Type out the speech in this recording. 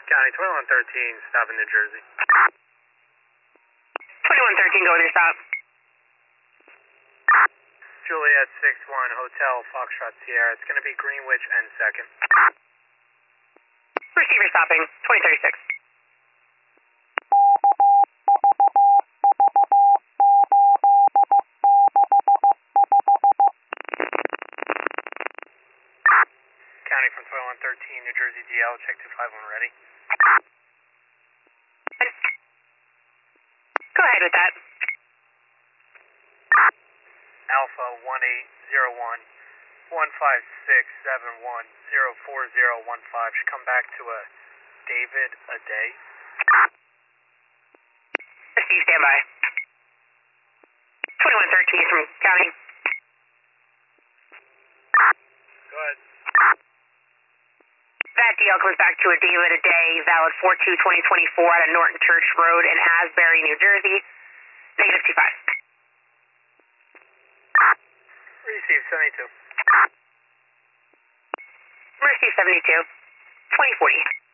County 2113, stop in New Jersey. 2113, go with your stop. Juliet 61, Hotel Foxtrot Sierra. It's going to be Greenwich and 2nd. Receiver stopping, 2036. County from 2113, New Jersey DL, check 251 ready. Go ahead with that. Alpha 1801 15671 04015 should come back to a David a day. Receive, standby. 2113 from County. Go ahead. That DL comes back to a David a day, valid 4/2/2024 out of Norton Church Road in Asbury, New Jersey. -25. Receive 72. Receive 72. 2040.